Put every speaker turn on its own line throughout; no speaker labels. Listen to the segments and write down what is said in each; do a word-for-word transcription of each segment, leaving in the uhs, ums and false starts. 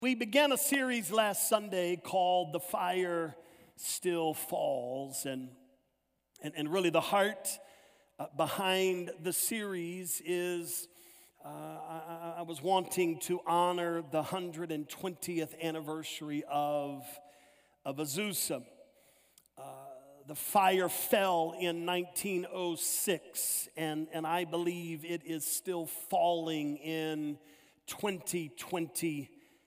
We began a series last Sunday called The Fire Still Falls, and, and, and really the heart uh, behind the series is uh, I, I was wanting to honor the one hundred twentieth anniversary of, of Azusa. Uh, the fire fell in nineteen oh six, and, and I believe it is still falling in twenty twenty-six.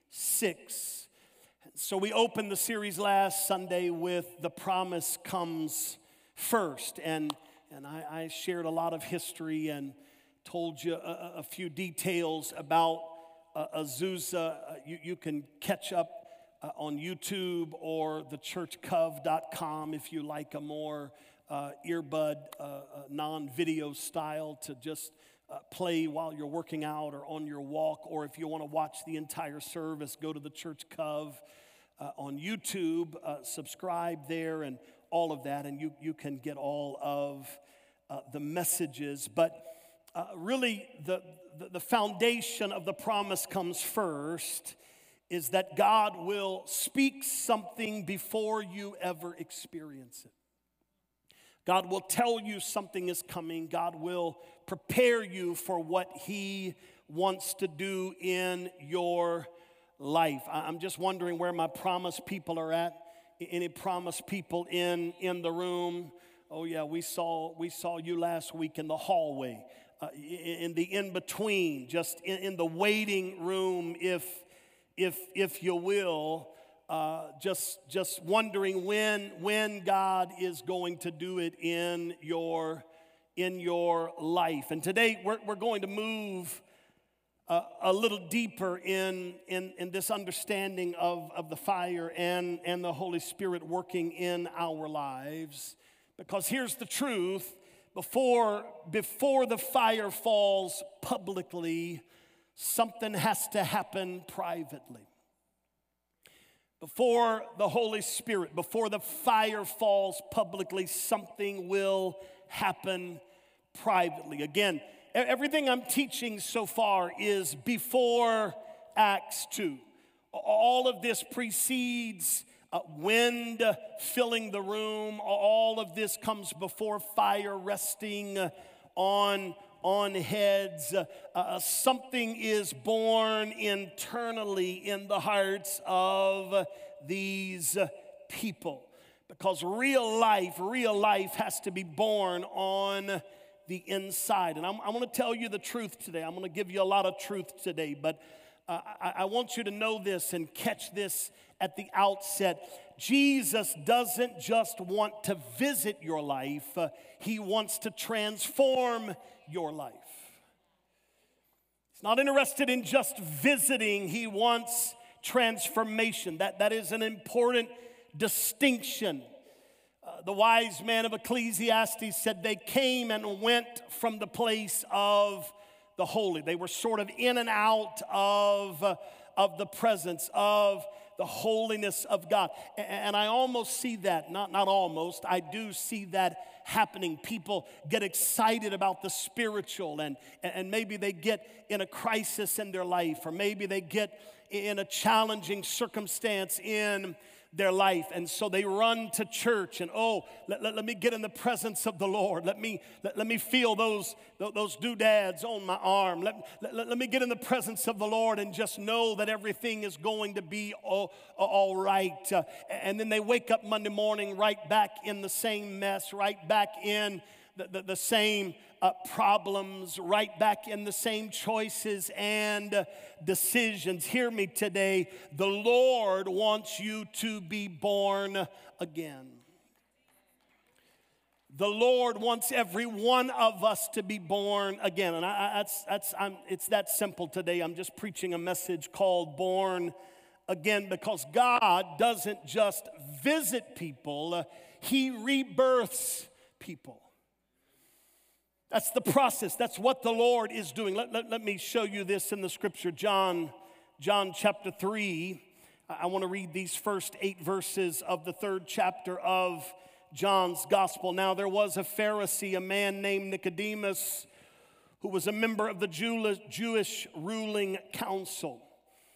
So we opened the series last Sunday with The Promise Comes First, and, and I, I shared a lot of history and told you a, a few details about uh, Azusa. Uh, you, you can catch up uh, on YouTube or the church cov dot com if you like a more uh, earbud, uh, uh, non-video style to just Uh, play while you're working out or on your walk, or if you want to watch the entire service, go to the Church Cov uh, on YouTube, uh, subscribe there and all of that, and you, you can get all of uh, the messages. But uh, really, the, the, the foundation of the promise comes first is that God will speak something before you ever experience it. God will tell you something is coming. God will prepare you for what He wants to do in your life. I'm just wondering where my promise people are at. Any promise people in, in the room? Oh yeah, we saw we saw you last week in the hallway, uh, in the in-between, just in, in the waiting room, if if if you will. Uh, just, just wondering when, when God is going to do it in your, in your life. And today we're, we're going to move uh, a little deeper in, in, in this understanding of, of the fire and, and the Holy Spirit working in our lives. Because here's the truth: before, before the fire falls publicly, something has to happen privately. Before the Holy Spirit, before the fire falls publicly, something will happen privately. Again, everything I'm teaching so far is before Acts two. All of this precedes uh, wind filling the room. All of this comes before fire resting uh, on on heads. Uh, uh, something is born internally in the hearts of these people, because real life, real life has to be born on the inside. And I'm, I'm going to tell you the truth today. I'm going to give you a lot of truth today, but uh, I, I want you to know this and catch this at the outset. Jesus doesn't just want to visit your life, uh, He wants to transform your life. He's not interested in just visiting. He wants transformation. That, that is an important distinction. Uh, the wise man of Ecclesiastes said they came and went from the place of the holy. They were sort of in and out of, uh, of the presence of the holiness of God. And I almost see that, not, not almost, I do see that happening. People get excited about the spiritual, and, and maybe they get in a crisis in their life, or maybe they get in a challenging circumstance in their life, and so they run to church and oh let, let, let me get in the presence of the Lord. Let me let, let me feel those those doodads on my arm. Let, let, let me get in the presence of the Lord and just know that everything is going to be all, all right. Uh, and then they wake up Monday morning right back in the same mess, right back in the, the, the same uh, problems, right back in the same choices and uh, decisions. Hear me today. The Lord wants you to be born again. The Lord wants every one of us to be born again. And I, I, that's, that's, I'm, it's that simple today. I'm just preaching a message called Born Again, because God doesn't just visit people, uh, He rebirths people. That's the process. That's what the Lord is doing. Let, let, let me show you this in the scripture. John, John chapter three. I, I want to read these first eight verses of the third chapter of John's gospel. Now there was a Pharisee, a man named Nicodemus, who was a member of the Jewish ruling council.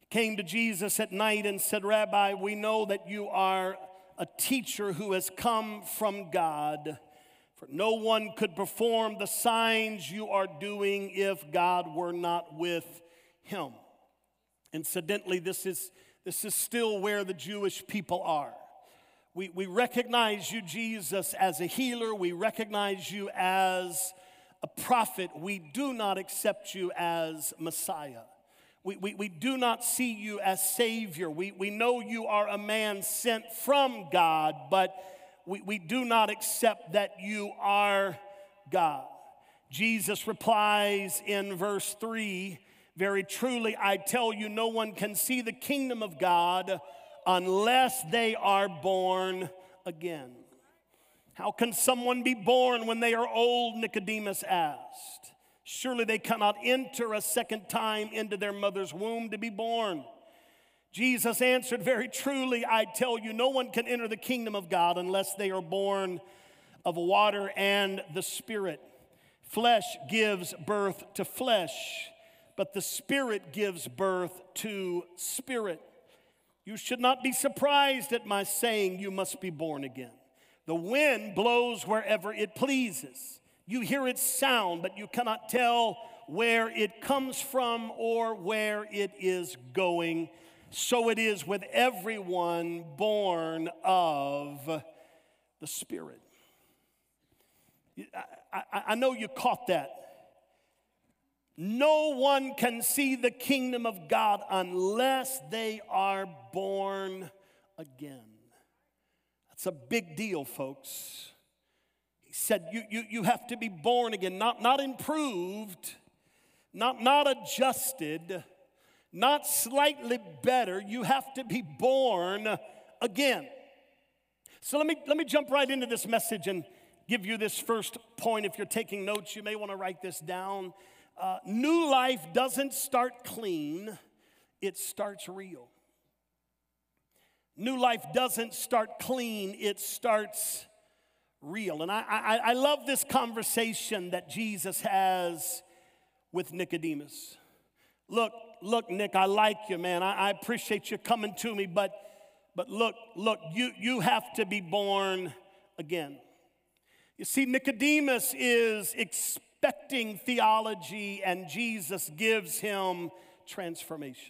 came to Jesus at night and said, Rabbi, we know that you are a teacher who has come from God. For no one could perform the signs you are doing if God were not with him. Incidentally, this is, this is still where the Jewish people are. We, we recognize you, Jesus, as a healer. We recognize you as a prophet. We do not accept you as Messiah. We, we, we do not see you as Savior. We, we know you are a man sent from God, but we, we do not accept that you are God. Jesus replies in verse three, very truly, I tell you, no one can see the kingdom of God unless they are born again. How can someone be born when they are old? Nicodemus asked. Surely they cannot enter a second time into their mother's womb to be born. Jesus answered, very truly, I tell you, no one can enter the kingdom of God unless they are born of water and the Spirit. Flesh gives birth to flesh, but the Spirit gives birth to spirit. You should not be surprised at my saying you must be born again. The wind blows wherever it pleases. You hear its sound, but you cannot tell where it comes from or where it is going. So it is with everyone born of the Spirit. I, I, I know you caught that. No one can see the kingdom of God unless they are born again. That's a big deal, folks. He said you, you, you have to be born again, not, not improved, not, not adjusted, not slightly better. You have to be born again. So let me, let me jump right into this message and give you this first point. If you're taking notes, you may want to write this down. Uh, new life doesn't start clean, it starts real. New life doesn't start clean, it starts real. And I, I, I love this conversation that Jesus has with Nicodemus. Look, look, Nick, I like you, man. I, I appreciate you coming to me, but, but look, look, you, you have to be born again. You see, Nicodemus is expecting theology, and Jesus gives him transformation.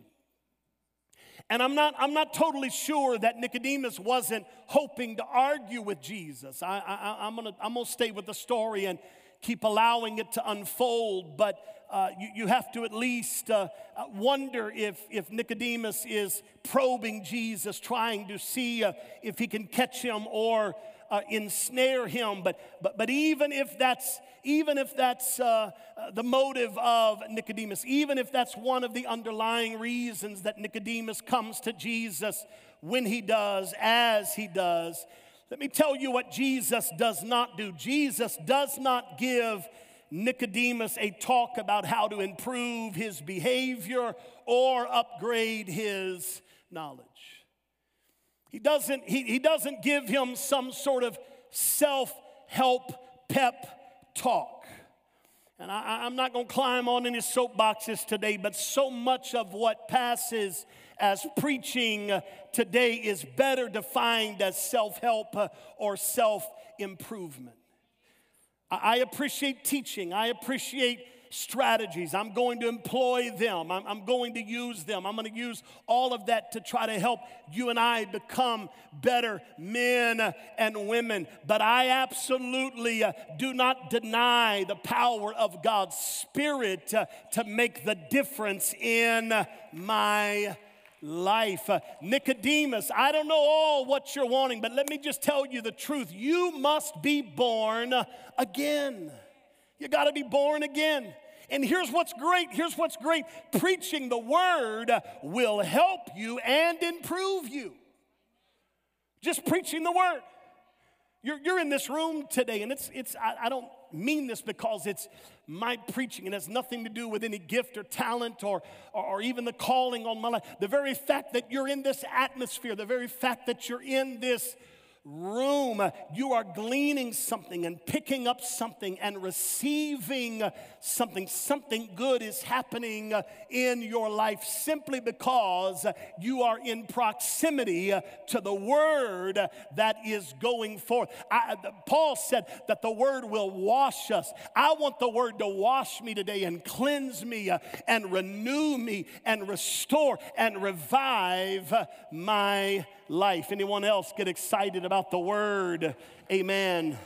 And I'm not, I'm not totally sure that Nicodemus wasn't hoping to argue with Jesus. I, I, I'm gonna, I'm gonna stay with the story and keep allowing it to unfold, but uh, you, you have to at least uh, wonder if, if Nicodemus is probing Jesus, trying to see uh, if he can catch him or uh, ensnare him. But, but, but even if that's Even if that's uh, the motive of Nicodemus, even if that's one of the underlying reasons that Nicodemus comes to Jesus when he does, as he does, let me tell you what Jesus does not do. Jesus does not give Nicodemus a talk about how to improve his behavior or upgrade his knowledge. He doesn't, he, he doesn't give him some sort of self-help pep talk. And I, I'm not going to climb on any soapboxes today, but so much of what passes as preaching today is better defined as self-help or self-improvement. I, I appreciate teaching. I appreciate strategies. I'm going to employ them. I'm, I'm going to use them. I'm going to use all of that to try to help you and I become better men and women. But I absolutely uh, do not deny the power of God's Spirit uh, to make the difference in my life. Uh, Nicodemus, I don't know all what you're wanting, but let me just tell you the truth. You must be born again. You got to be born again. And here's what's great. Here's what's great. Preaching the word will help you and improve you. Just preaching the word. You're, you're in this room today, and it's, it's I, I don't mean this because it's my preaching. It has nothing to do with any gift or talent or, or, or even the calling on my life. The very fact that you're in this atmosphere, the very fact that you're in this room. You are gleaning something and picking up something and receiving something. Something good is happening in your life simply because you are in proximity to the word that is going forth. I, Paul said that the word will wash us. I want the word to wash me today and cleanse me and renew me and restore and revive my life. Anyone else get excited about the word? Amen.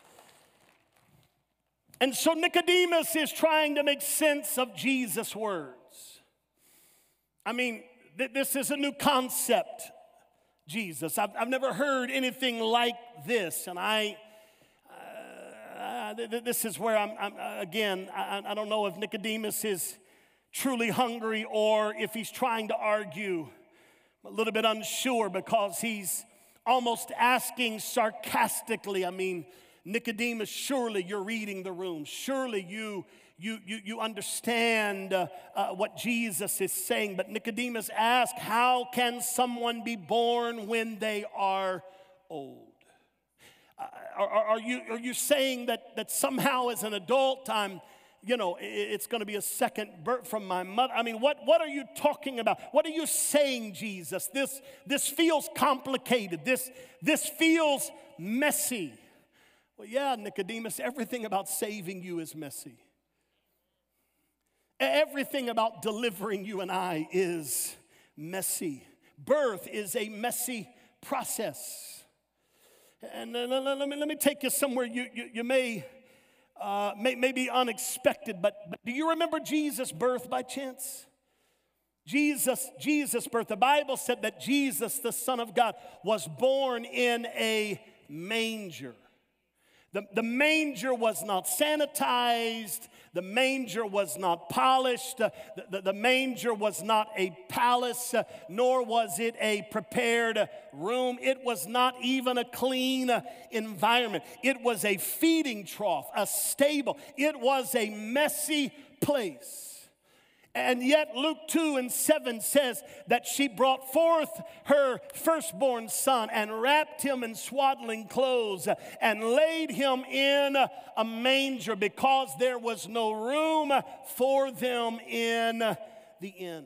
And so Nicodemus is trying to make sense of Jesus' words. I mean, th- this is a new concept, Jesus. I've, I've never heard anything like this. And I, uh, th- this is where I'm, I'm uh, again, I, I don't know if Nicodemus is truly hungry or if he's trying to argue. I'm a little bit unsure because he's almost asking sarcastically. I mean, Nicodemus, surely you're reading the room. Surely you you you, you understand uh, uh, what Jesus is saying. But Nicodemus asked, how can someone be born when they are old? Uh, are, are, you, are you saying that, that somehow as an adult I'm, you know, it's going to be a second birth from my mother? I mean, what, what are you talking about? What are you saying, Jesus? This, this feels complicated. This, this feels messy. Well, yeah, Nicodemus, everything about saving you is messy. Everything about delivering you and I is messy. Birth is a messy process. And uh, let me, let me take you somewhere you, you, you may... Uh, may, may be unexpected, but, but do you remember Jesus' birth by chance? Jesus, Jesus' birth. The Bible said that Jesus, the Son of God, was born in a manger. The, the manger was not sanitized. The manger was not polished. Uh, the, the, the manger was not a palace, uh, nor was it a prepared room. It was not even a clean uh, environment. It was a feeding trough, a stable. It was a messy place. And yet Luke two and seven says that she brought forth her firstborn son and wrapped him in swaddling clothes and laid him in a manger because there was no room for them in the inn.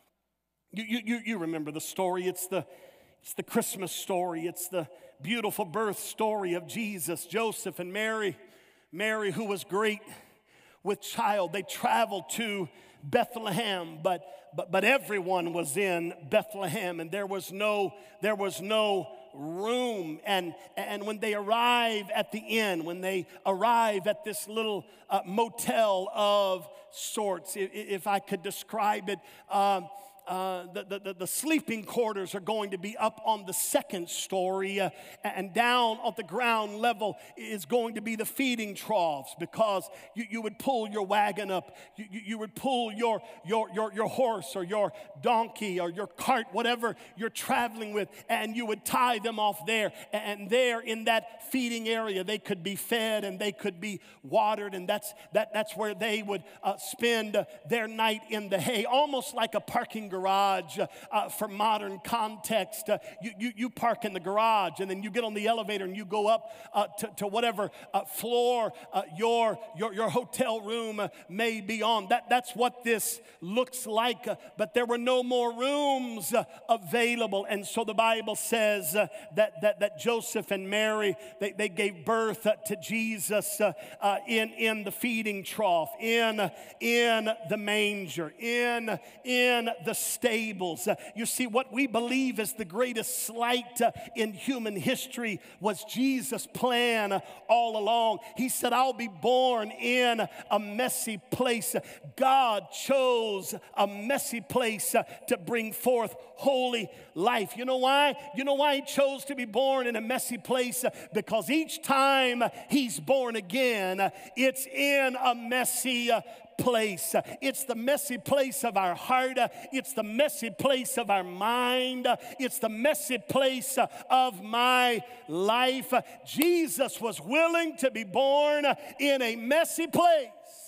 You, you, you remember the story. It's the, it's the Christmas story. It's the beautiful birth story of Jesus, Joseph and Mary. Mary, who was great with child, they traveled to Bethlehem, but but but everyone was in Bethlehem, and there was no there was no room. And and when they arrive at the inn, when they arrive at this little uh, motel of sorts, if, if I could describe it. Um, Uh, the, the, the sleeping quarters are going to be up on the second story, uh, and down on the ground level is going to be the feeding troughs, because you, you would pull your wagon up, you, you, you would pull your, your, your, your horse or your donkey or your cart, whatever you're traveling with, and you would tie them off there, and there in that feeding area they could be fed and they could be watered, and that's, that, that's where they would uh, spend uh, their night in the hay, almost like a parking garage uh, for modern context. Uh, you, you, you park in the garage, and then you get on the elevator and you go up uh, to, to whatever uh, floor uh, your, your, your hotel room uh, may be on. That, that's what this looks like. Uh, but there were no more rooms uh, available. And so the Bible says uh, that, that, that Joseph and Mary, they, they gave birth uh, to Jesus uh, uh, in, in the feeding trough, in, in the manger, in, in the stables. Uh, you see, what we believe is the greatest slight uh, in human history was Jesus' plan uh, all along. He said, I'll be born in a messy place. God chose a messy place uh, to bring forth holy life. You know why? You know why he chose to be born in a messy place? Uh, because each time he's born again, uh, it's in a messy uh, place. It's the messy place of our heart. It's the messy place of our mind. It's the messy place of my life. Jesus was willing to be born in a messy place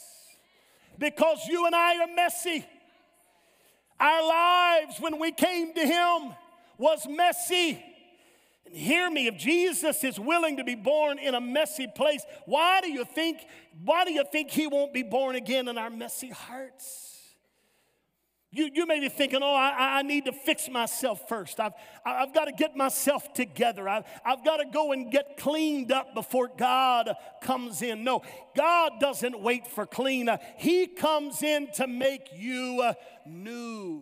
because you and I are messy. Our lives when we came to him was messy. Hear me, if Jesus is willing to be born in a messy place, why do you think, why do you think he won't be born again in our messy hearts? You, you may be thinking, oh, I, I need to fix myself first. I've, I've got to get myself together. I've, I've got to go and get cleaned up before God comes in. No, God doesn't wait for clean. Uh, he comes in to make you uh, new.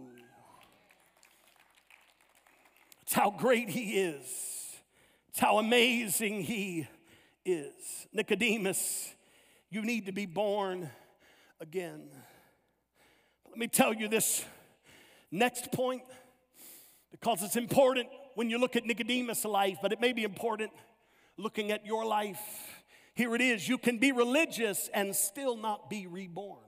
It's how great he is. It's how amazing he is. Nicodemus, you need to be born again. Let me tell you this next point, because it's important when you look at Nicodemus' life, but it may be important looking at your life. Here it is. You can be religious and still not be reborn.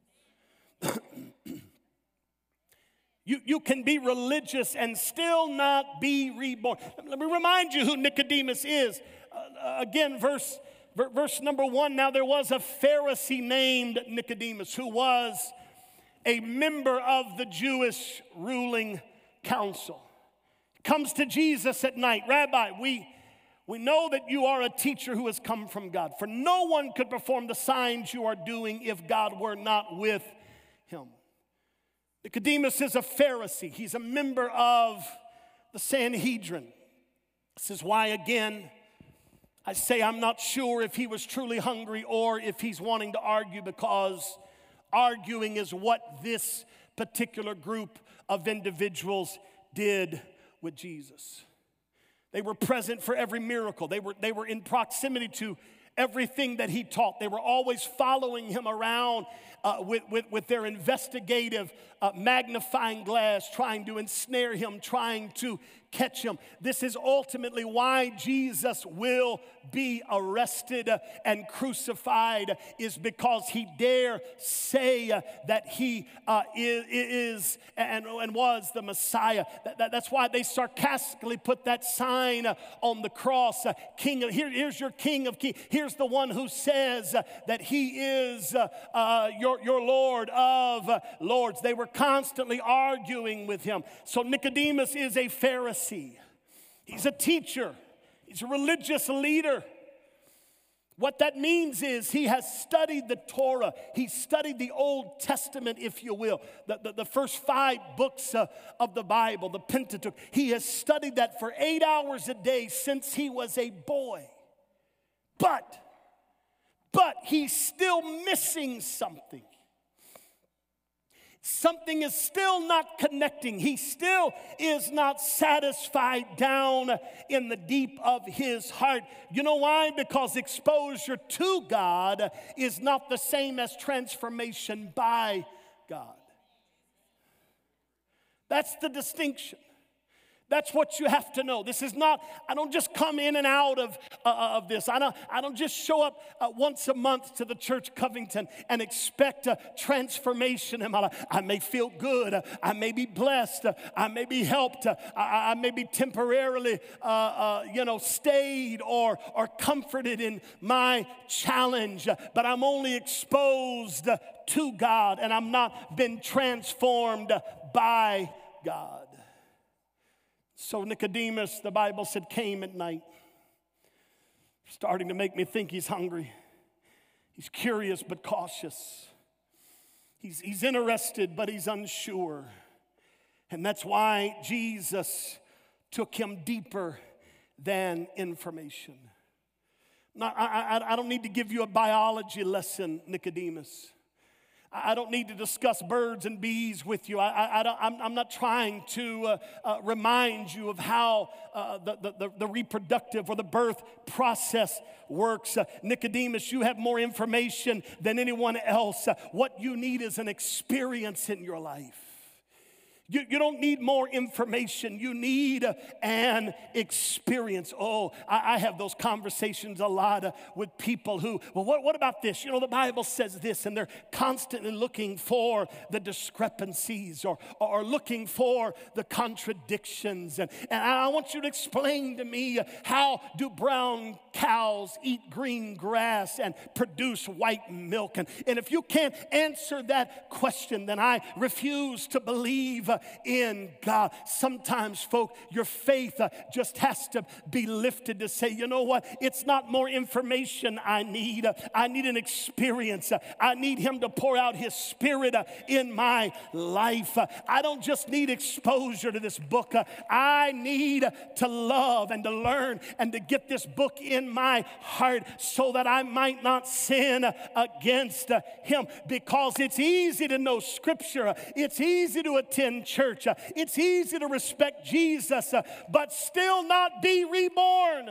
you, you can be religious and still not be reborn. Let me remind you who Nicodemus is. Uh, again, verse, verse number one. Now there was a Pharisee named Nicodemus who was a member of the Jewish ruling council. Comes to Jesus at night. Rabbi, we, we know that you are a teacher who has come from God. For no one could perform the signs you are doing if God were not with him. Nicodemus is a Pharisee. He's a member of the Sanhedrin. This is why, again, I say I'm not sure if he was truly hungry or if he's wanting to argue, because arguing is what this particular group of individuals did with Jesus. They were present for every miracle. They were, they were in proximity to everything that he taught. They were always following him around uh, with, with, with their investigative uh, magnifying glass, trying to ensnare him, trying to catch him. This is ultimately why Jesus will be arrested and crucified, is because he dare say that he uh, is, is and, and was the Messiah. That, that, that's why they sarcastically put that sign on the cross. Uh, King of, here, here's your King of Kings. Here's the one who says uh, that he is uh, uh, your, your Lord of uh, Lords. They were constantly arguing with him. So Nicodemus is a Pharisee. He's a teacher. He's a religious leader. What that means is he has studied the Torah. He studied the Old Testament, if you will, the, the, the first five books uh, of the Bible, the Pentateuch. He has studied that for eight hours a day since he was a boy. But, but he's still missing something. Something is still not connecting. He still is not satisfied down in the deep of his heart. You know why? Because exposure to God is not the same as transformation by God. That's the distinction. That's what you have to know. This is not, I don't just come in and out of, uh, of this. I don't, I don't just show up uh, once a month to the church Covington and expect a transformation in my life. I may feel good. Uh, I may be blessed. Uh, I may be helped. Uh, I, I may be temporarily, uh, uh, you know, stayed or, or comforted in my challenge. Uh, but I'm only exposed uh, to God, and I'm not been transformed uh, by God. So Nicodemus, the Bible said, came at night, starting to make me think he's hungry. He's curious but cautious. He's, he's interested but he's unsure. And that's why Jesus took him deeper than information. Now, I, I, I don't need to give you a biology lesson, Nicodemus. I don't need to discuss birds and bees with you. I, I, I don't, I'm, I'm not trying to uh, uh, remind you of how uh, the, the, the reproductive or the birth process works. Uh, Nicodemus, you have more information than anyone else. Uh, what you need is an experience in your life. You, you don't need more information. You need uh, an experience. Oh, I, I have those conversations a lot uh, with people who, well, what, what about this? You know, the Bible says this, and they're constantly looking for the discrepancies or, or looking for the contradictions. And, and I want you to explain to me, uh, how do brown cows eat green grass and produce white milk? And, and if you can't answer that question, then I refuse to believe uh, uh, in God. Sometimes, folk, your faith uh, just has to be lifted to say, you know what? It's not more information I need. Uh, I need an experience. Uh, I need Him to pour out His Spirit uh, in my life. Uh, I don't just need exposure to this book. Uh, I need uh, to love and to learn and to get this book in my heart so that I might not sin uh, against uh, Him. Because it's easy to know Scripture. Uh, it's easy to attend church. Uh, it's easy to respect Jesus, uh, but still not be reborn.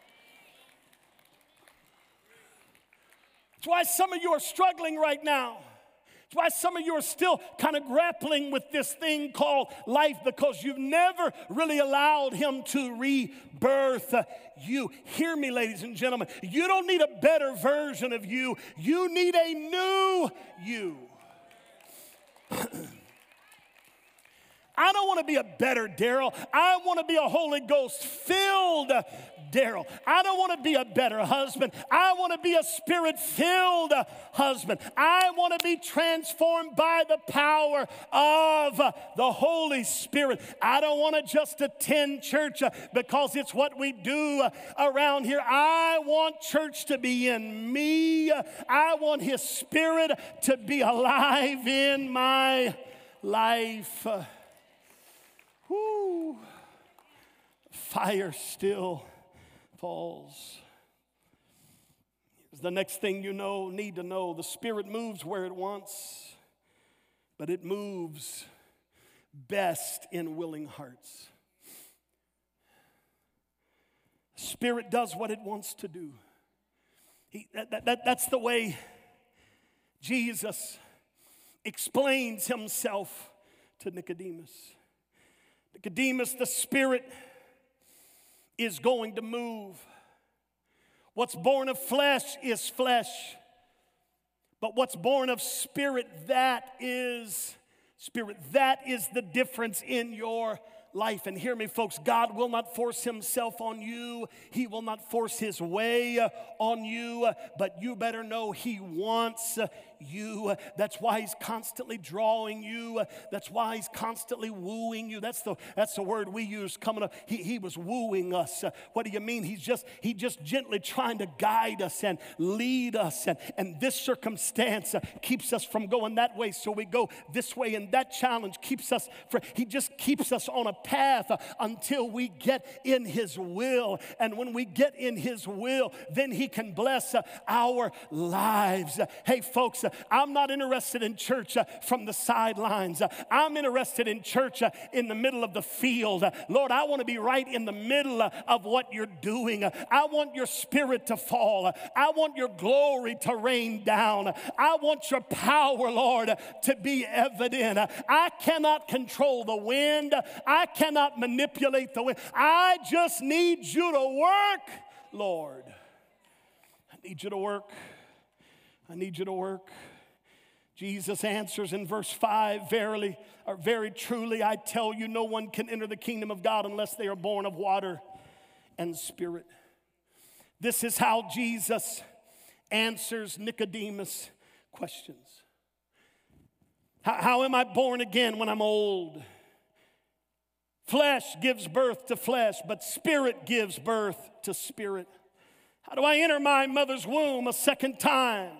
That's why some of you are struggling right now. That's why some of you are still kind of grappling with this thing called life, because you've never really allowed Him to rebirth you. Hear me, ladies and gentlemen. You don't need a better version of you. You need a new you. I don't want to be a better Daryl. I want to be a Holy Ghost filled Daryl. I don't want to be a better husband. I want to be a Spirit filled husband. I want to be transformed by the power of the Holy Spirit. I don't want to just attend church because it's what we do around here. I want church to be in me. I want His Spirit to be alive in my life. Whoo. Fire still falls. Here's the next thing you know, need to know. The Spirit moves where it wants, but it moves best in willing hearts. Spirit does what it wants to do. He, that, that, that's the way Jesus explains Himself to Nicodemus. Nicodemus, the Spirit is going to move. What's born of flesh is flesh, but what's born of Spirit, that is Spirit. That is the difference in your life. And hear me, folks, God will not force Himself on you. He will not force His way on you, but you better know He wants you. That's why He's constantly drawing you. That's why He's constantly wooing you. That's the that's the word we use coming up. He, he was wooing us. What do you mean? He's just he just gently trying to guide us and lead us. And, and this circumstance keeps us from going that way, so we go this way. And that challenge keeps us from, He just keeps us on a path until we get in His will. And when we get in His will, then He can bless our lives. Hey, folks, I'm not interested in church from the sidelines. I'm interested in church in the middle of the field. Lord, I want to be right in the middle of what You're doing. I want Your Spirit to fall. I want Your glory to rain down. I want Your power, Lord, to be evident. I cannot control the wind. I cannot manipulate the wind. I just need You to work, Lord. I need You to work. I need You to work. Jesus answers in verse five, verily, or very truly, I tell you, no one can enter the kingdom of God unless they are born of water and Spirit. This is how Jesus answers Nicodemus' questions. How, how am I born again when I'm old? Flesh gives birth to flesh, but Spirit gives birth to spirit. How do I enter my mother's womb a second time?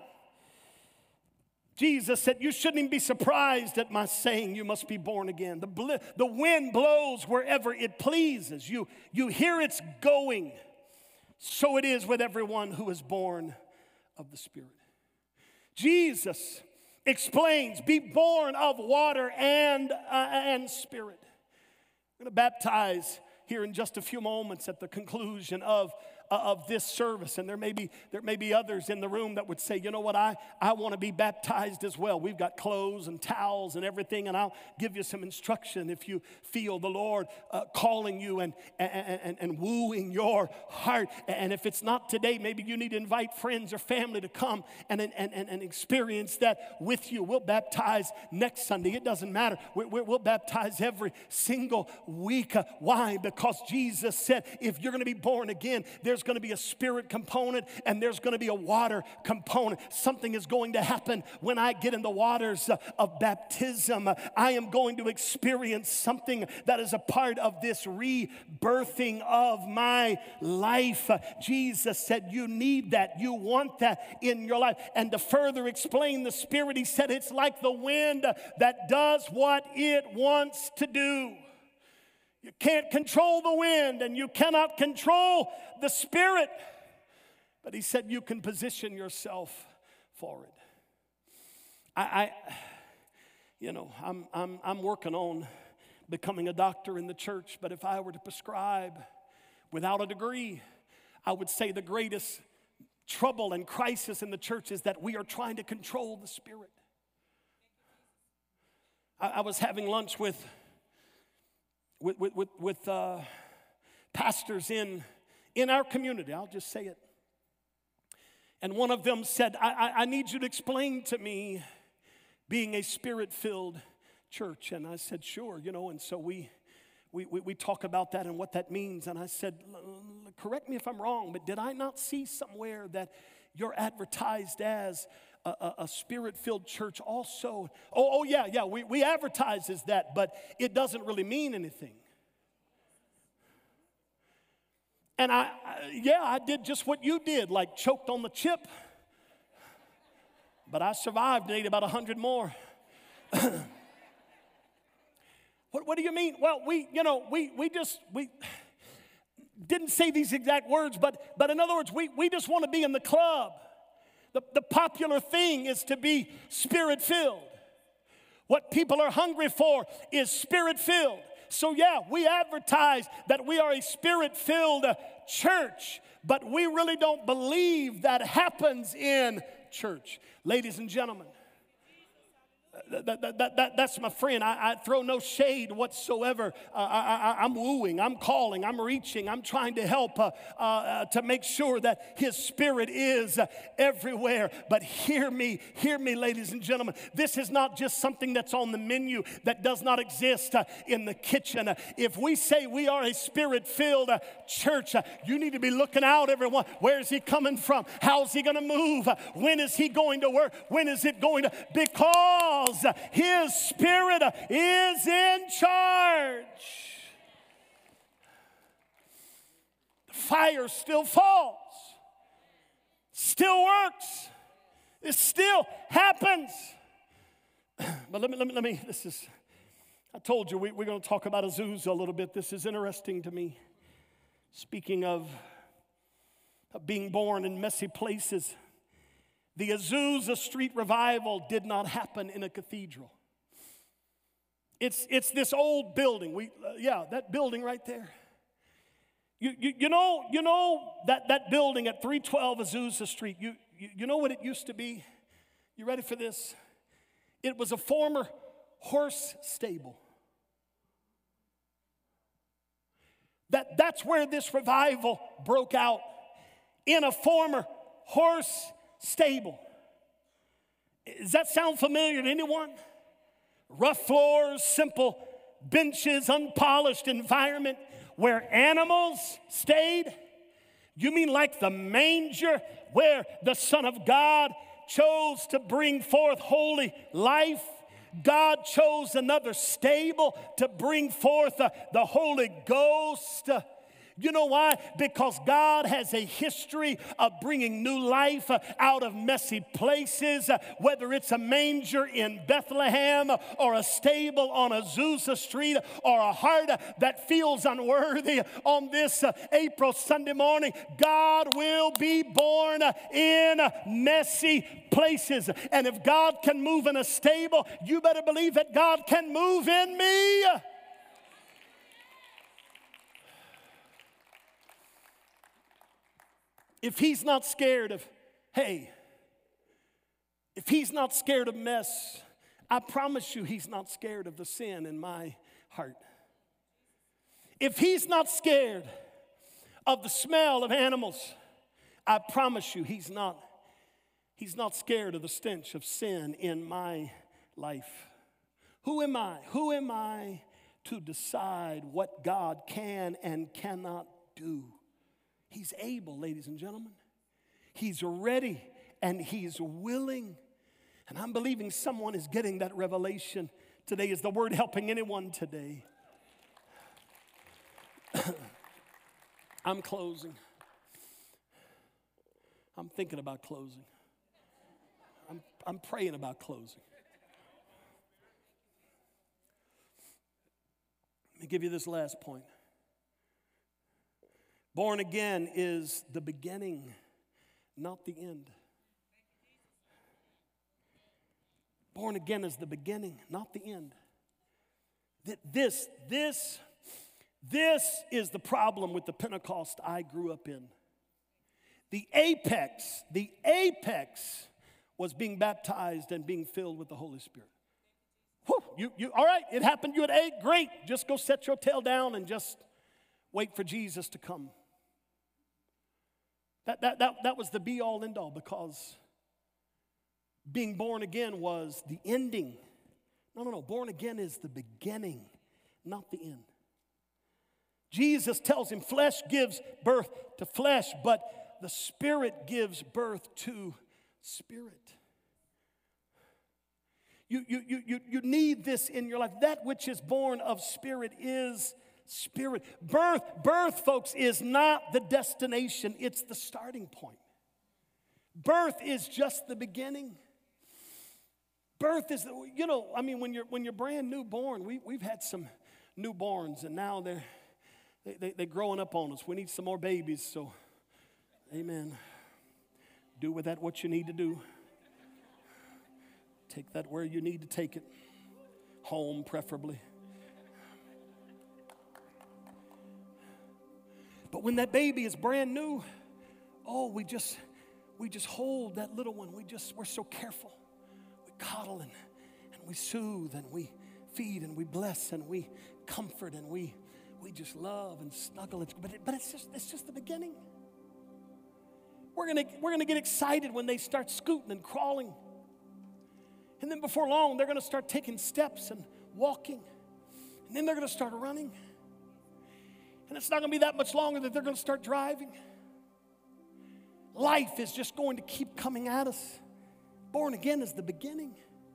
Jesus said, you shouldn't even be surprised at my saying you must be born again. The, bl- the wind blows wherever it pleases. You, you hear it's going. So it is with everyone who is born of the Spirit. Jesus explains, be born of water and, uh, and Spirit. I'm going to baptize here in just a few moments at the conclusion of of this service, and there may be there may be others in the room that would say, you know what, I, I want to be baptized as well. We've got clothes and towels and everything, and I'll give you some instruction if you feel the Lord uh, calling you and, and, and, and wooing your heart. And if it's not today, maybe you need to invite friends or family to come and, and, and, and experience that with you. We'll baptize next Sunday. It doesn't matter. We, we, we'll baptize every single week. Why? Because Jesus said, if you're going to be born again, there's there's going to be a spirit component and there's going to be a water component. Something is going to happen when I get in the waters of baptism. I am going to experience something that is a part of this rebirthing of my life. Jesus said, you need that. You want that in your life. And to further explain the Spirit, he said, it's like the wind that does what it wants to do. You can't control the wind and you cannot control the Spirit. But he said you can position yourself for it. I, I you know, I'm, I'm, I'm working on becoming a doctor in the church, but if I were to prescribe without a degree, I would say the greatest trouble and crisis in the church is that we are trying to control the Spirit. I, I was having lunch with with with with, with uh, pastors in in our community. I'll just say it. And one of them said, I, I, I need you to explain to me being a Spirit-filled church. And I said, sure, you know, and so we We, we, we talk about that and what that means. And I said, correct me if I'm wrong, but did I not see somewhere that you're advertised as a, a, a Spirit-filled church also? Oh, oh yeah, yeah, we, we advertise as that, but it doesn't really mean anything. And I, I, yeah, I did just what you did, like choked on the chip. But I survived and ate about a hundred more. What, what do you mean? Well, we, you know, we we just, we didn't say these exact words, but but in other words, we, we just want to be in the club. The, the popular thing is to be Spirit-filled. What people are hungry for is Spirit-filled. So yeah, we advertise that we are a Spirit-filled church, but we really don't believe that happens in church. Ladies and gentlemen, That, that, that, that, that's my friend. I, I throw no shade whatsoever. Uh, I, I, I'm wooing, I'm calling, I'm reaching, I'm trying to help uh, uh, to make sure that his Spirit is uh, everywhere. But hear me, hear me, ladies and gentlemen. This is not just something that's on the menu that does not exist uh, in the kitchen. Uh, if we say we are a Spirit-filled uh, church, uh, you need to be looking out, everyone. Where is he coming from? How is he going to move? Uh, when is he going to work? When is it going to? Because his Spirit is in charge. The fire still falls, still works, it still happens. But let me, let me, let me, this is, I told you we, we're going to talk about Azusa a little bit. This is interesting to me. Speaking of, of being born in messy places, the Azusa Street revival did not happen in a cathedral. It's, it's this old building. We, uh, yeah, that building right there. You, you, you know, you know that, that building at three twelve Azusa Street, you, you, you know what it used to be? You ready for this? It was a former horse stable. That, that's where this revival broke out, in a former horse stable. Does that sound familiar to anyone? Rough floors, simple benches, unpolished environment where animals stayed. You mean like the manger where the Son of God chose to bring forth holy life? God chose another stable to bring forth uh, the Holy Ghost. Uh, You know why? Because God has a history of bringing new life uh, out of messy places, uh, whether it's a manger in Bethlehem uh, or a stable on Azusa Street or a heart uh, that feels unworthy on this uh, April Sunday morning. God will be born uh, in uh, messy places. And if God can move in a stable, you better believe that God can move in me. If he's not scared of, hey, if he's not scared of mess, I promise you he's not scared of the sin in my heart. If he's not scared of the smell of animals, I promise you he's not, he's not scared of the stench of sin in my life. Who am I? Who am I to decide what God can and cannot do He's able, ladies and gentlemen. He's ready and he's willing. And I'm believing someone is getting that revelation today. Is the word helping anyone today? I'm closing. I'm thinking about closing. I'm, I'm praying about closing. Let me give you this last point. Born again is the beginning, not the end. Born again is the beginning, not the end. This, this, this is the problem with the Pentecost I grew up in. The apex, the apex was being baptized and being filled with the Holy Spirit. Whew, you, you, all right, it happened, you at eight, great. Just go set your tail down and just wait for Jesus to come. That, that, that, that was the be-all, end-all, because being born again was the ending. No, no, no. Born again is the beginning, not the end. Jesus tells him flesh gives birth to flesh, but the Spirit gives birth to spirit. You, you, you, you, you need this in your life. That which is born of spirit is spirit. Birth, birth, folks, is not the destination. It's the starting point. Birth is just the beginning. Birth is, the, you know, I mean, when you're when you're brand new born, we, we've had some newborns, and now they're, they, they, they're growing up on us. We need some more babies, so, amen. Do with that what you need to do. Take that where you need to take it. Home, preferably. But when that baby is brand new, oh, we just, we just hold that little one. We just, we're so careful. We coddle and, and we soothe and we feed and we bless and we comfort and we, we just love and snuggle. It's, but it, but it's just, it's just the beginning. We're gonna, we're gonna get excited when they start scooting and crawling. And then before long, they're gonna start taking steps and walking. And then they're gonna start running. And it's not gonna be that much longer that they're gonna start driving. Life is just going to keep coming at us. Born again is the beginning.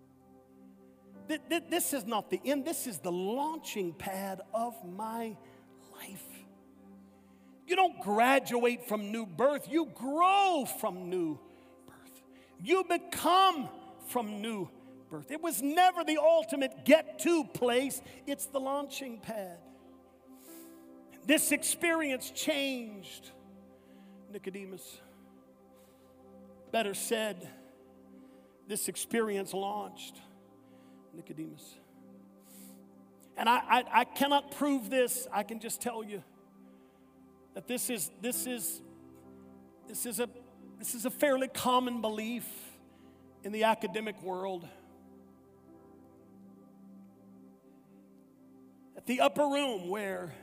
This is not the end. This is the launching pad of my life. You don't graduate from new birth. You grow from new birth. You become from new birth. It was never the ultimate get-to place. It's the launching pad. This experience changed Nicodemus. Better said, this experience launched Nicodemus. And I, I, I cannot prove this. I can just tell you that this is this is this is a this is a fairly common belief in the academic world. At the upper room where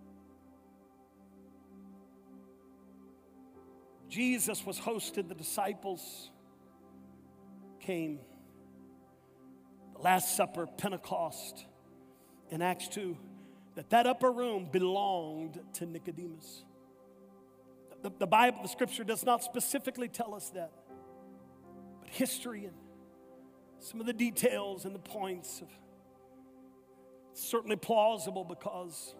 Jesus was hosted, the disciples came. The Last Supper, Pentecost, in Acts two, that that upper room belonged to Nicodemus. The, the Bible, the Scripture does not specifically tell us that, but history and some of the details and the points of certainly plausible, because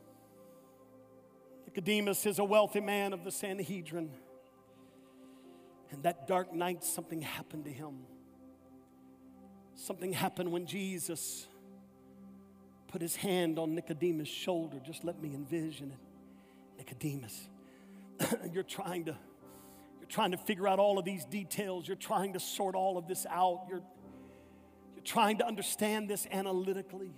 Nicodemus is a wealthy man of the Sanhedrin. And that dark night, something happened to him. Something happened when Jesus put his hand on Nicodemus' shoulder. Just let me envision it. Nicodemus, you're trying to, you're trying to figure out all of these details. You're trying to sort all of this out. You're, you're trying to understand this analytically.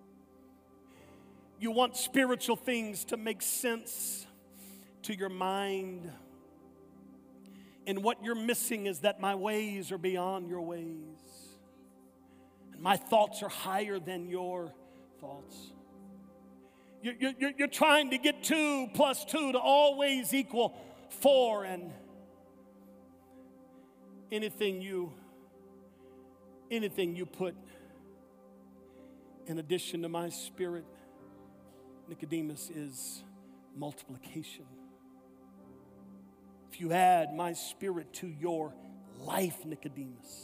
You want spiritual things to make sense to your mind. And what you're missing is that my ways are beyond your ways. And my thoughts are higher than your thoughts. You're, you're, you're trying to get two plus two to always equal four. And anything you, anything you put in addition to my spirit, Nicodemus, is multiplication. if you add my spirit to your life, Nicodemus.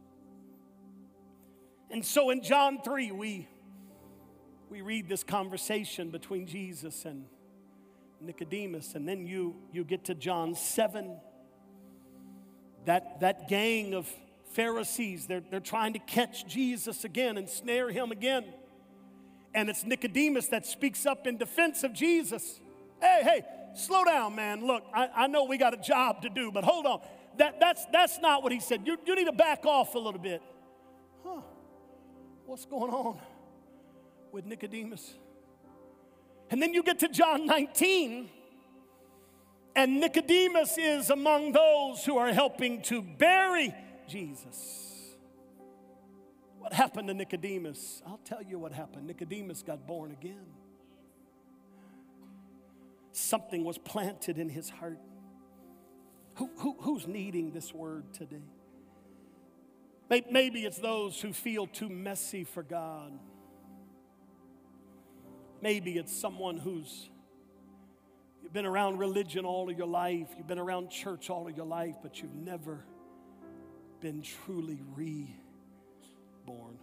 And so in John three, we, we read this conversation between Jesus and Nicodemus. And then you, you get to John seven. That, that gang of Pharisees, they're, they're trying to catch Jesus again and snare him again. And it's Nicodemus that speaks up in defense of Jesus. Hey, hey, slow down, man. Look, I, I know we got a job to do, but hold on. That, that's, that's not what he said. You, you need to back off a little bit. Huh. What's going on with Nicodemus? And then you get to John nineteen, and Nicodemus is among those who are helping to bury Jesus. What happened to Nicodemus? I'll tell you what happened. Nicodemus got born again. Something was planted in his heart. Who, who, who's needing this word today? Maybe it's those who feel too messy for God. Maybe it's someone who's, you've been around religion all of your life. You've been around church all of your life, but you've never been truly reborn.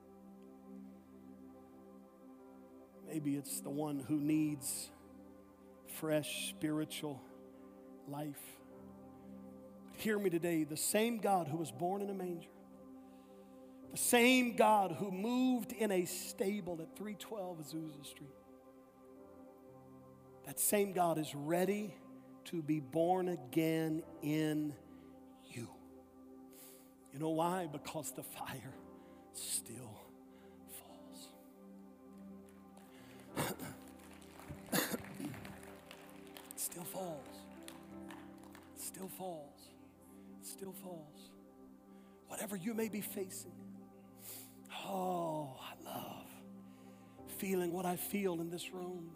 Maybe it's the one who needs fresh spiritual life. But hear me today, the same God who was born in a manger, the same God who moved in a stable at three twelve Azusa Street, that same God is ready to be born again in you. You know why? Because the fire still falls. It still falls. It still falls. It still falls. Whatever you may be facing. Oh, I love feeling what I feel in this room.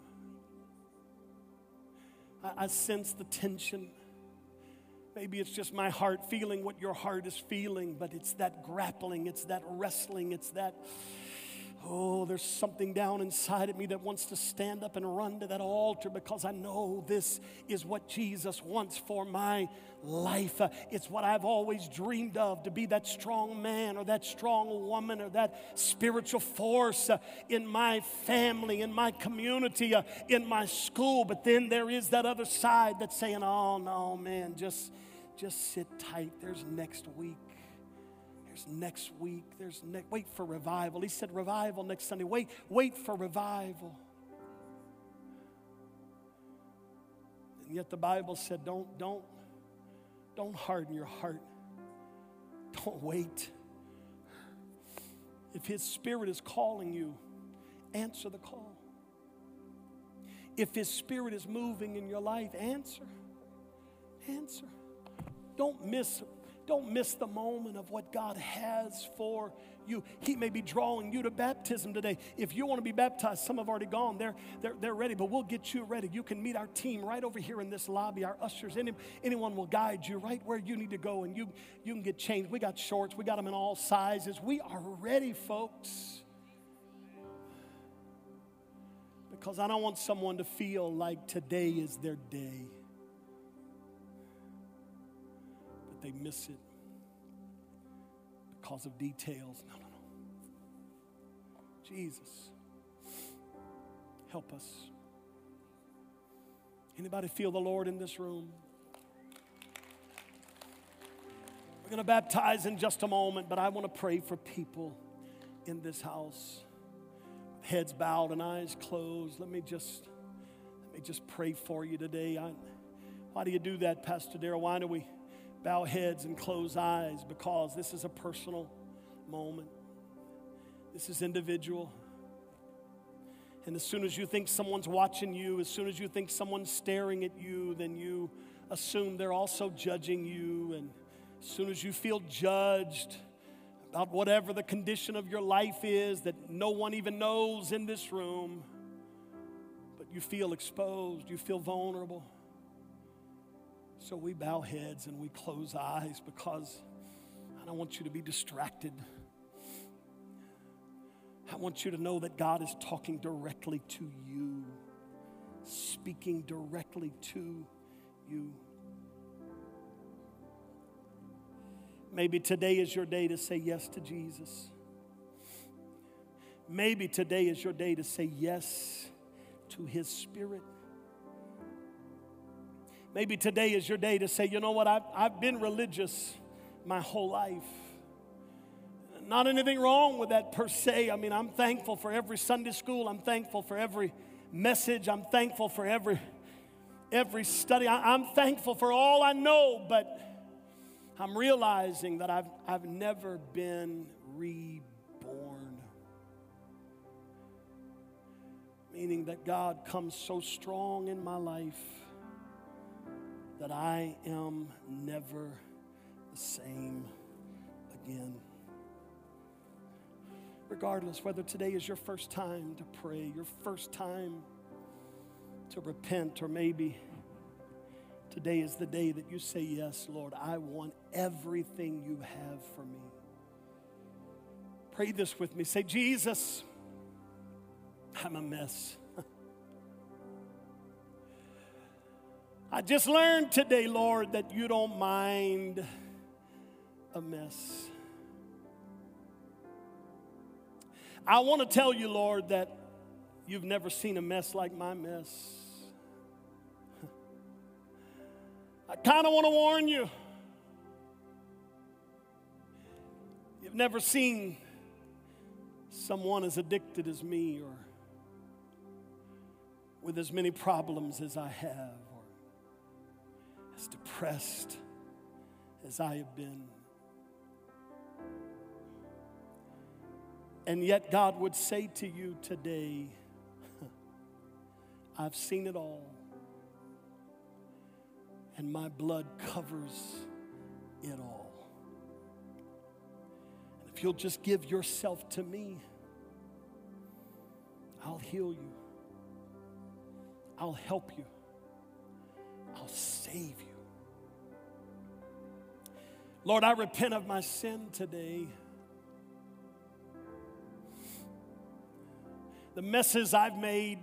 I, I sense the tension. Maybe it's just my heart feeling what your heart is feeling, but it's that grappling, it's that wrestling, it's that, oh, there's something down inside of me that wants to stand up and run to that altar because I know this is what Jesus wants for my life. Uh, it's what I've always dreamed of, to be that strong man or that strong woman or that spiritual force uh, in my family, in my community, uh, in my school. But then there is that other side that's saying, oh, no, man, just, just sit tight. There's next week. There's next week. There's ne- wait for revival. He said revival next Sunday. Wait, wait for revival. And yet the Bible said, don't, don't, don't harden your heart. Don't wait. If His Spirit is calling you, answer the call. If His Spirit is moving in your life, answer. Answer. Don't miss Don't miss the moment of what God has for you. He may be drawing you to baptism today. If you want to be baptized, some have already gone. They're, they're, they're ready, but we'll get you ready. You can meet our team right over here in this lobby. Our ushers, any, anyone will guide you right where you need to go, and you, you can get changed. We got shorts. We got them in all sizes. We are ready, folks. Because I don't want someone to feel like today is their day. But they miss it because of details. No, no, no. Jesus, help us. Anybody feel the Lord in this room? We're going to baptize in just a moment, but I want to pray for people in this house. Heads bowed and eyes closed. Let me just, let me just pray for you today. I, why do you do that, Pastor Darrell? Why do we bow heads and close eyes? Because this is a personal moment. This is individual. And as soon as you think someone's watching you, as soon as you think someone's staring at you, then you assume they're also judging you. And as soon as you feel judged about whatever the condition of your life is that no one even knows in this room, but you feel exposed, you feel vulnerable. So we bow heads and we close eyes because I don't want you to be distracted. I want you to know that God is talking directly to you, speaking directly to you. Maybe today is your day to say yes to Jesus. Maybe today is your day to say yes to His Spirit. Maybe today is your day to say, you know what, I've, I've been religious my whole life. Not anything wrong with that per se. I mean, I'm thankful for every Sunday school. I'm thankful for every message. I'm thankful for every, every study. I, I'm thankful for all I know, but I'm realizing that I've, I've never been reborn. Meaning that God comes so strong in my life that I am never the same again. Regardless whether today is your first time to pray, your first time to repent, or maybe today is the day that you say, yes, Lord, I want everything you have for me. Pray this with me. Say, Jesus, I'm a mess. I just learned today, Lord, that you don't mind a mess. I want to tell you, Lord, that you've never seen a mess like my mess. I kind of want to warn you. You've never seen someone as addicted as me, or with as many problems as I have, or as depressed as I have been. And yet God would say to you today, I've seen it all, and my blood covers it all. And if you'll just give yourself to me, I'll heal you. I'll help you. I'll save you. Lord, I repent of my sin today. The messes I've made,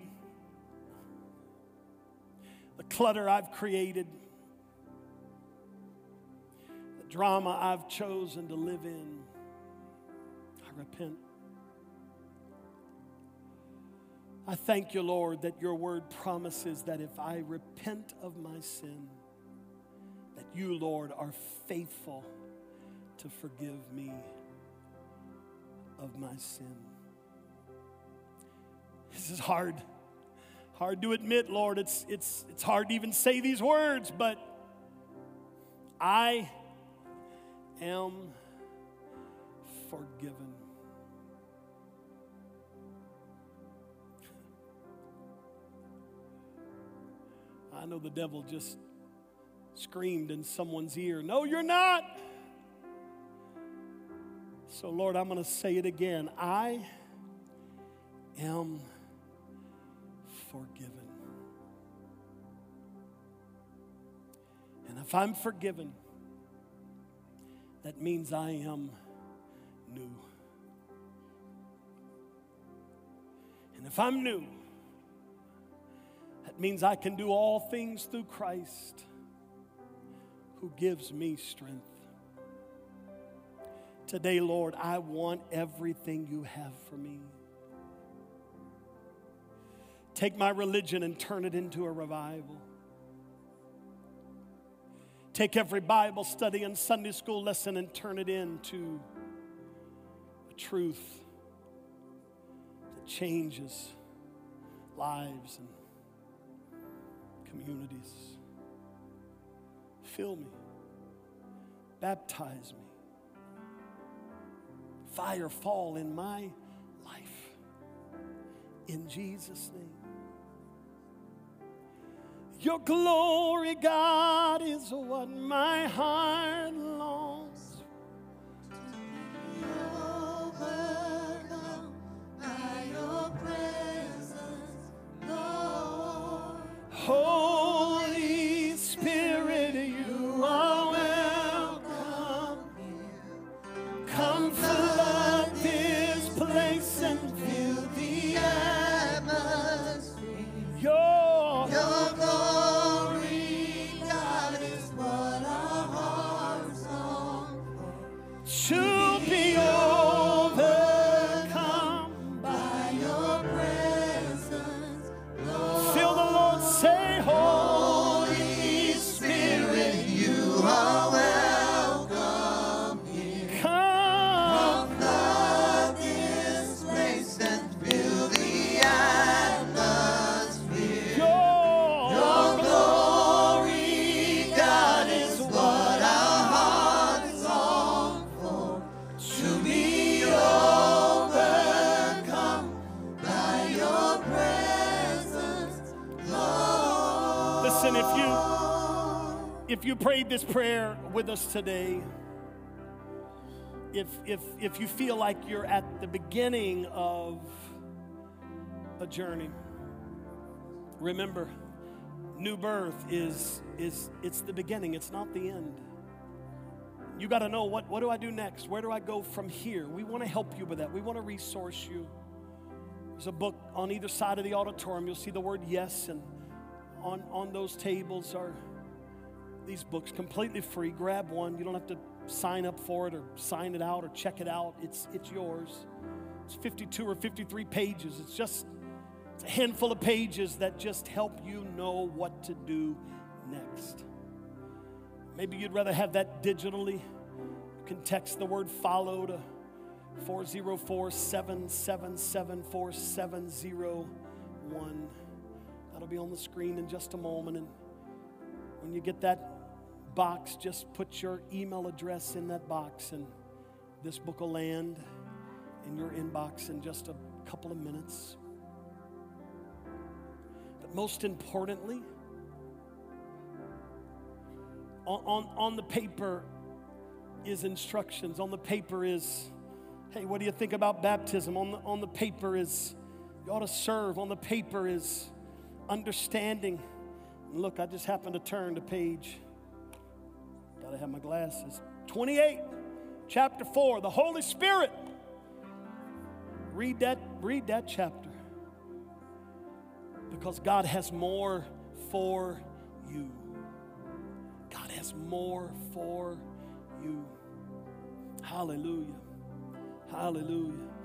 the clutter I've created, the drama I've chosen to live in. I repent. I thank you, Lord, that your word promises that if I repent of my sin, that you, Lord, are faithful to forgive me of my sin. This is hard. Hard to admit, Lord. It's, it's, it's hard to even say these words, but I am forgiven. I know the devil just screamed in someone's ear, no, you're not. So, Lord, I'm going to say it again. I am forgiven. And if I'm forgiven, that means I am new. And if I'm new, that means I can do all things through Christ who gives me strength. Today, Lord, I want everything you have for me. Take my religion and turn it into a revival. Take every Bible study and Sunday school lesson and turn it into a truth that changes lives and communities. Fill me. Baptize me. Fire fall in my life. In Jesus' name. Your glory, God, is what my heart longs.
Overcome by your presence, Lord.
Holy Spirit, you are welcome here. Come flood this place and fill the atmosphere. Your,
Your glory, God, is what our hearts long for.
Listen, if you if you prayed this prayer with us today, if if if you feel like you're at the beginning of a journey, remember, new birth is is it's the beginning, it's not the end. You got to know, what what do I do next? Where do I go from here? We want to help you with that. We want to resource you. There's a book on either side of the auditorium. You'll see the word yes, and on, on those tables are these books, completely free. Grab one. You don't have to sign up for it or sign it out or check it out. It's, it's yours. It's fifty-two or fifty-three pages. It's just it's a handful of pages that just help you know what to do next. Maybe you'd rather have that digitally. You can text the word follow to four oh four, seven seven seven, four seven oh one. That'll be on the screen in just a moment. And when you get that box, just put your email address in that box, and this book will land in your inbox in just a couple of minutes. But most importantly, on, on, on the paper is instructions. On the paper is, hey, what do you think about baptism? On the, on the paper is, you ought to serve. On the paper is understanding. And look, I just happened to turn to page, gotta have my glasses, twenty-eight, chapter four, the Holy Spirit. Read that, read that chapter. Because God has more for you. God has more for you. Hallelujah. Hallelujah.